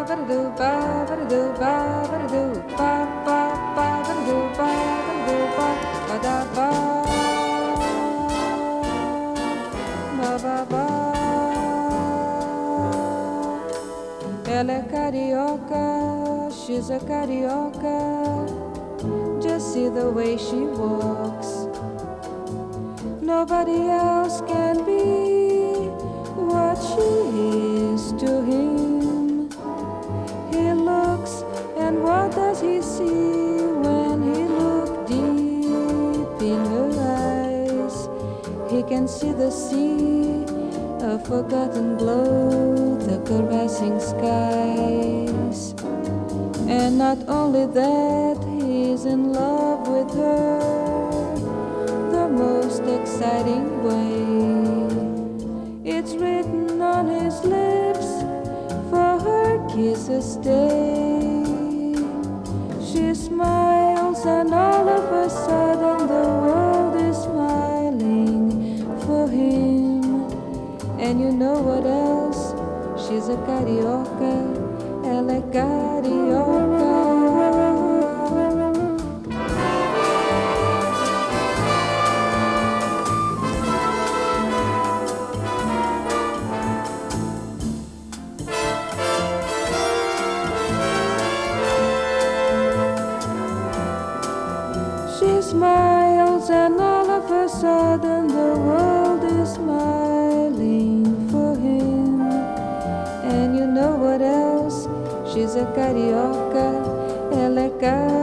Ela é carioca, she's a carioca. Just see the way she walks. Nobody else can be what she is to him. He looks, and what does he see when he looks deep in her eyes? He can see the sea, a forgotten glow, the caressing skies. And not only that, he's in love with her the most exciting way. It's written on his lips, for her kisses stay. She smiles and all of a sudden the world is smiling for him. And you know what else? She's a carioca, ela é carioca. She smiles and all of a sudden the world is smiling for him. And you know what else? She's a carioca, ela é carioca.